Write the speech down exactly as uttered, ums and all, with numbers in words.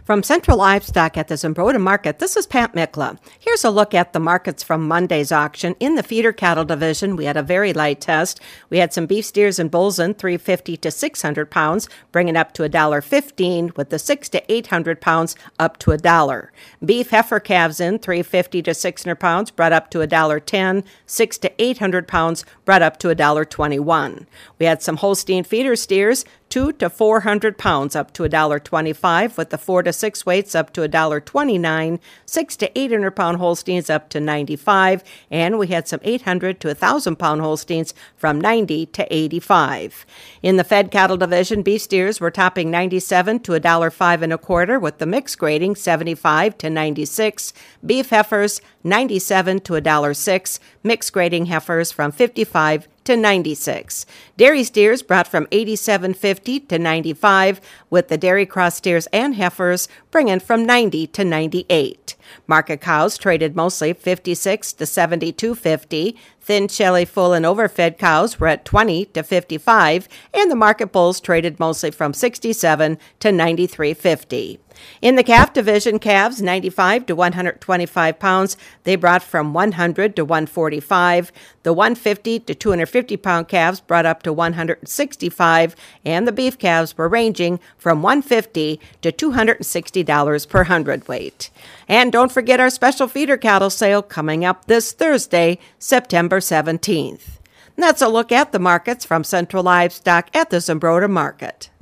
From Central Livestock at the Zumbrota Market, this is Pat Mikla. Here's a look at the markets from Monday's auction. In the feeder cattle division, we had a very light test. We had some beef steers and bulls in three fifty to six hundred pounds, bringing up to one dollar fifteen, with the six to eight hundred pounds up to a dollar. Beef heifer calves in three fifty to six hundred pounds, brought up to one dollar ten, six to eight hundred pounds, brought up to one dollar twenty-one. We had some Holstein feeder steers, two to four hundred pounds, up to one dollar twenty-five, with the four to six weights up to one dollar twenty-nine, six to eight hundred pound Holsteins up to ninety-five, and we had some eight hundred to one thousand pound Holsteins from ninety to eighty-five. In the fed cattle division, beef steers were topping ninety-seven to one dollar five and a quarter, with the mixed grading seventy-five to ninety-six. Beef heifers ninety-seven to one dollar six, mixed grading heifers from fifty-five to ninety-six. Dairy steers brought from eighty-seven fifty to ninety-five, with the dairy cross steers and heifers bringing from ninety to ninety-eight. Market cows traded mostly fifty-six to seventy-two fifty. Thin, shelly, full, and overfed cows were at twenty to fifty-five, and the market bulls traded mostly from sixty-seven to ninety-three fifty. In the calf division, calves ninety-five to one hundred twenty-five pounds, they brought from one hundred to one forty-five. The one fifty to two hundred fifty pound calves brought up to one hundred sixty-five, and the beef calves were ranging from one hundred fifty to two hundred sixty dollars per hundredweight. And don't forget our special feeder cattle sale coming up this Thursday, September seventeenth. And that's a look at the markets from Central Livestock at the Zumbrota Market.